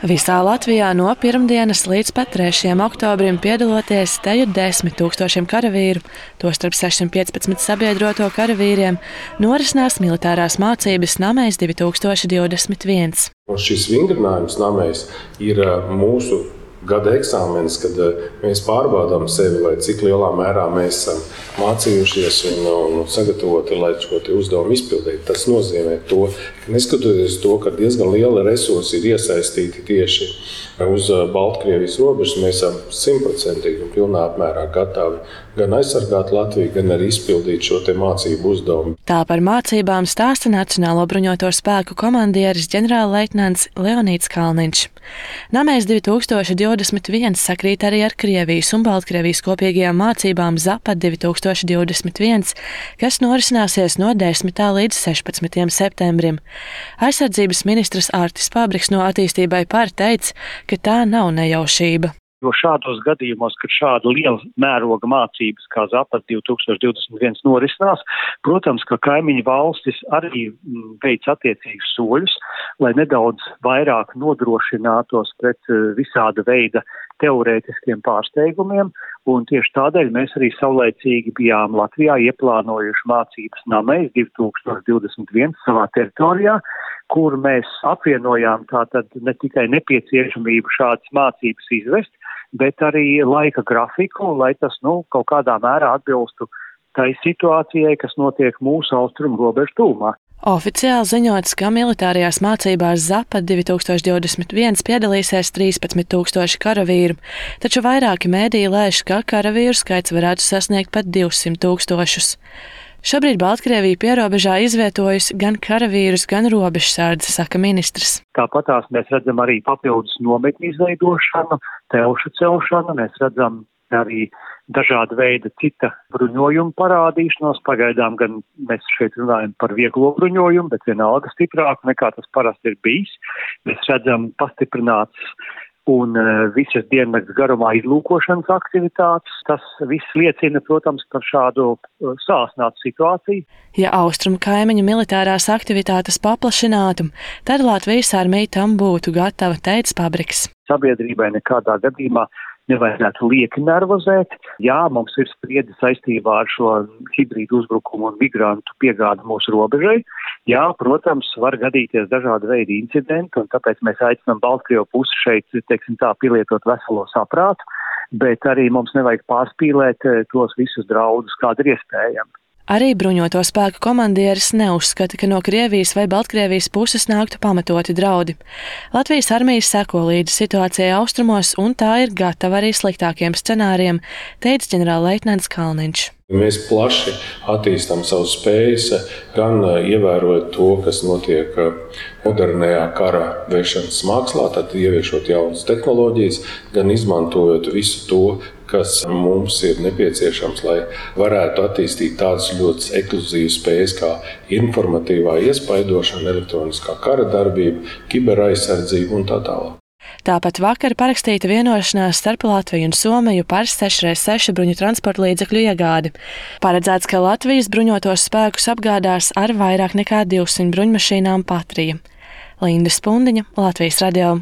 Visā Latvijā no pirmdienas līdz pat 3. oktobrim piedaloties teju 10 000 karavīru, tostarp 615 sabiedroto karavīriem, norisinās militārās mācības Namejs 2021. Šis vingrinājums Namejs ir mūsu gada eksāmenis, kad mēs pārbaudām sevi, vai cik lielā mērā mēs esam mācījušies un sagatavoti, lai šo uzdevumu izpildītu. Tas nozīmē to, ka neskatoties to, ka diezgan liela resursi ir iesaistīti tieši uz Baltkrievijas robežas, mēs esam 100% un pilnā apmērā gatavi gan aizsargāt Latviju, gan arī izpildīt šo mācību uzdevumu. Tā par mācībām stāsta Nacionālo bruņoto spēku komandieris ģenerālleitnants Leonīds Kalniņš. Namejs 2021 sakrīt arī ar Krievijas un Baltkrievijas kopīgajām mācībām Zapad 2021, kas norisināsies no 10. līdz 16. septembrim. Aizsardzības ministrs Ārtis Pabriks no Attīstībai par teica, ka tā nav nejaušība. Jo šādos gadījumos, kad šāda liela mēroga mācības kā Zapad 2021 norisinās, protams, ka kaimiņu valstis arī veic attiecīgus soļus, lai nedaudz vairāk nodrošinātos pret visāda veida teorētiskiem pārsteigumiem, un tieši tādēļ mēs arī saulaicīgi bijām Latvijā ieplānojuši mācības Namejs 2021 savā teritorijā, kur mēs apvienojām tātad ne tikai nepieciešamību šādas mācības izvest, bet arī laika grafiku, lai tas kaut kādā mērā atbilstu tai situācijai, kas notiek mūsu austrumu robežu tūmā. Oficiāli ziņots, ka militārajās mācībās Zapad 2021 piedalīsies 13 000 karavīru, taču vairāki mēdīji lēš, ka karavīru skaits varētu sasniegt pat 200 000. Šobrīd Baltkrievija pierobežā izvietojusi gan karavīrus, gan robežsardzi, saka ministrs. Tāpatās mēs redzam arī papildus nometņu izveidošanu, telšu celšanu, mēs redzam arī dažāda veida cita bruņojuma parādīšanos. Pagaidām gan mēs šeit runājam par vieglo bruņojumu, bet vienalga stiprāku nekā tas parasti ir bijis. Mēs redzam pastiprināts un visas diennakts garumā izlūkošanas aktivitātes. Tas viss liecina, protams, par šādu sāsnātu situāciju. Ja austrumu kaimiņu militārās aktivitātes paplašinātu, tad Latvijas armija tam būtu gatava, teica Pabriks. Sabiedrībai nekādā gadījumā nevajadzētu lieki nervozēt. Jā, mums ir spriedze saistībā ar šo hibrīdu uzbrukumu un migrantu piegādu mūsu robežai. Jā, protams, var gadīties dažādi veidi incidenti, un tāpēc mēs aicinām Baltkrievu pusi šeit, pielietot veselo saprātu, bet arī mums nevajag pārspīlēt tos visus draudus, kādi ir iespējami. Arī bruņoto spēku komandieris neuzskata, ka no Krievijas vai Baltkrievijas puses nāktu pamatoti draudi. Latvijas armija seko līdzi situācijai austrumos, un tā ir gatava arī sliktākiem scenārijiem, teica ģenerālleitnants Kalniņš. Mēs plaši attīstām savas spējas, gan ievērojot to, kas notiek modernajā kara vešanas mākslā, tad ieviešot jaunas tehnoloģijas, gan izmantojot visu to, kas mums ir nepieciešams, lai varētu attīstīt tādas ļoti ekskluzīvas spējas kā informatīvā iespaidošana, elektroniskā kara darbība, kiberaizsardzība un tā tālāk. Tāpat vakar parakstīta vienošanās starp Latviju un Somiju par 6x6 bruņu transporta līdzekļu iegādi. Paredzēts, ka Latvijas bruņotos spēkus apgādās ar vairāk nekā 200 bruņmašīnām Patrija. Linda Spundiņa, Latvijas radio.